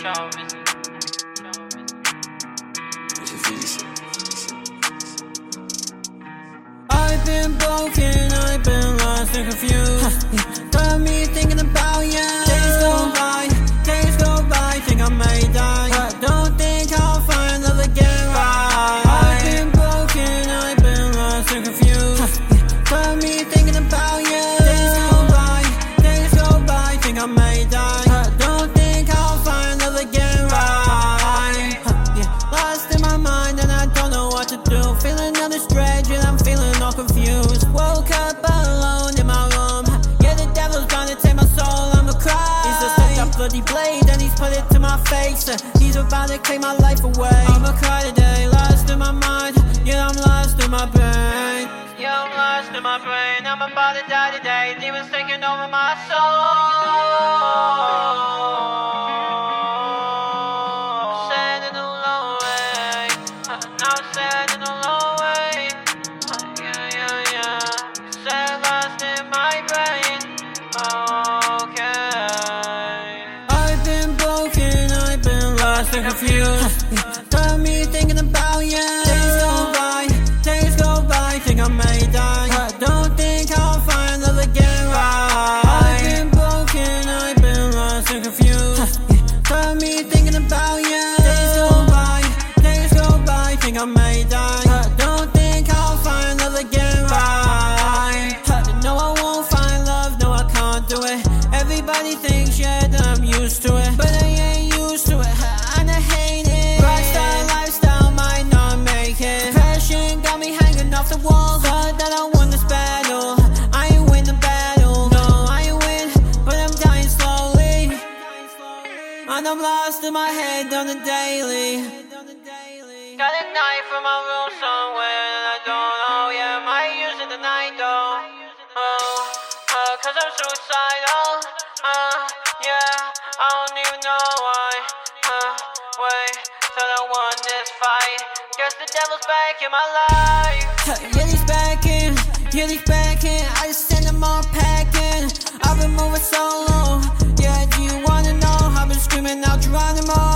I've been broken, I've been lost and confused. Got me thinking about you. Days go by, think I may die, but don't think I'll find love again, right? I've been broken, I've been lost and confused. Got me thinking about you. Days go by, think I may die, but don't think I'll find love again, right? Lost in my mind and I don't know what to do. Feeling under stretch and I'm feeling all confused. Woke up alone in my room. Yeah, the devil's trying to take my soul, I'ma cry. He's just took that bloody blade and he's put it to my face. He's about to take my life away. I'ma cry today, lost in my mind. Yeah, I'm lost in my brain. Yeah, I'm lost in my brain. I'm about to die today. Demons taking over my soul. Sad in a low way. Now sad in a low way. Yeah. Sad, lost in my brain. Okay. I've been broken, I've been lost and confused. Got me thinking about you. Days go by, think I may die, but don't think I'll find love again, right? I've been broken, I've been lost and confused. Got me thinking about you. Days go by, think I may die, but don't think I'll find love again, right? No, I won't find love, no, I can't do it. Everybody thinks, yeah, that I'm used to it, but I ain't used to it, and I hate it. Rockstar lifestyle might not make it. Depression got me hanging off the wall. Thought that I won this battle, I ain't win the battle. No, I ain't win, but I'm dying slowly, and I'm lost in my head on the daily. Got a knife from my room somewhere, and I don't know, yeah, I might use it tonight though. Cause I'm suicidal, yeah, I don't even know why. Wait, till I won this fight. Guess the devil's back in my life. Yeah, he's back in, I just send them all packing. I've been moving solo, yeah, do you wanna know? I've been screaming out Geronimo.